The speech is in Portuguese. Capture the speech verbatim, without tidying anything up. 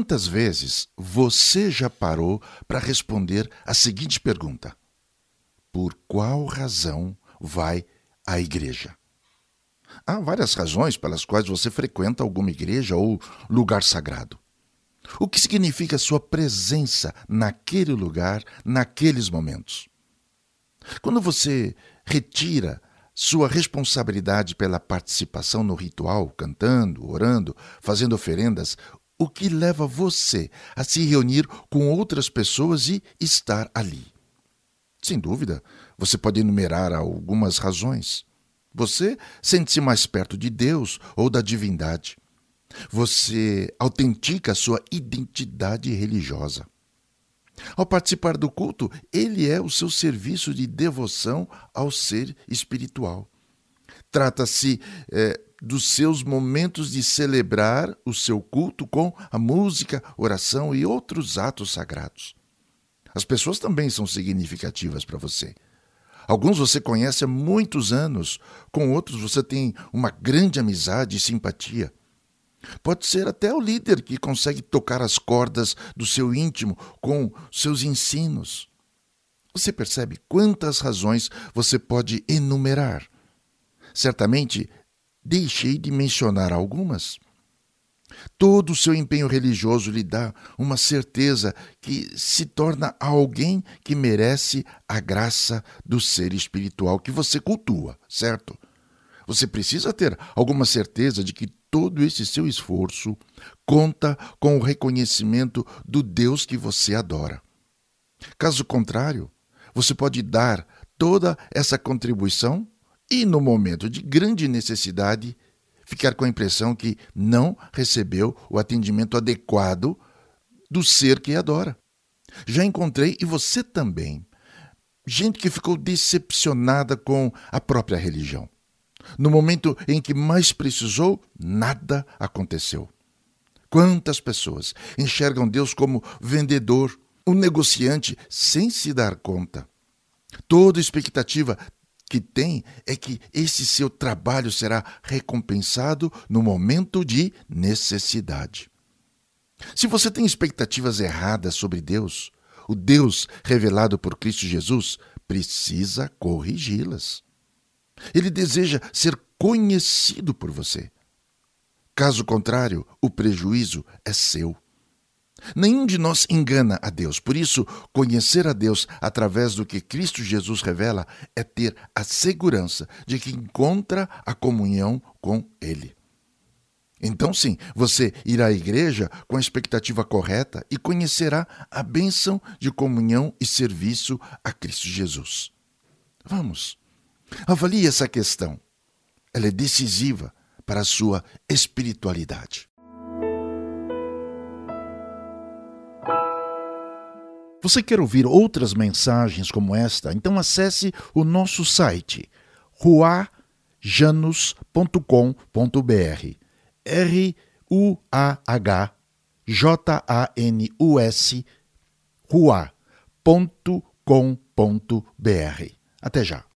Quantas vezes você já parou para responder a seguinte pergunta: por qual razão vai à igreja? Há várias razões pelas quais você frequenta alguma igreja ou lugar sagrado. O que significa sua presença naquele lugar, naqueles momentos? Quando você retira sua responsabilidade pela participação no ritual, cantando, orando, fazendo oferendas, o que leva você a se reunir com outras pessoas e estar ali? Sem dúvida, você pode enumerar algumas razões. Você sente-se mais perto de Deus ou da divindade. Você autentica a sua identidade religiosa. Ao participar do culto, ele é o seu serviço de devoção ao ser espiritual. Trata-se é, dos seus momentos de celebrar o seu culto com a música, oração e outros atos sagrados. As pessoas também são significativas para você. Alguns você conhece há muitos anos, com outros você tem uma grande amizade e simpatia. Pode ser até o líder que consegue tocar as cordas do seu íntimo com seus ensinos. Você percebe quantas razões você pode enumerar? Certamente, deixei de mencionar algumas. Todo o seu empenho religioso lhe dá uma certeza que se torna alguém que merece a graça do ser espiritual que você cultua, certo? Você precisa ter alguma certeza de que todo esse seu esforço conta com o reconhecimento do Deus que você adora. Caso contrário, você pode dar toda essa contribuição e, no momento de grande necessidade, ficar com a impressão que não recebeu o atendimento adequado do ser que adora. Já encontrei, e você também, gente que ficou decepcionada com a própria religião. No momento em que mais precisou, nada aconteceu. Quantas pessoas enxergam Deus como vendedor, um negociante, sem se dar conta? Toda expectativa que tem é que esse seu trabalho será recompensado no momento de necessidade. Se você tem expectativas erradas sobre Deus, o Deus revelado por Cristo Jesus precisa corrigi-las. Ele deseja ser conhecido por você. Caso contrário, o prejuízo é seu. Nenhum de nós engana a Deus. Por isso, conhecer a Deus através do que Cristo Jesus revela é ter a segurança de que encontra a comunhão com Ele. Então, sim, você irá à igreja com a expectativa correta e conhecerá a bênção de comunhão e serviço a Cristo Jesus. Vamos, avalie essa questão. Ela é decisiva para a sua espiritualidade. Você quer ouvir outras mensagens como esta? Então acesse o nosso site ruajanus ponto com ponto br. R U A H J A N U S rua ponto com ponto br. Até já.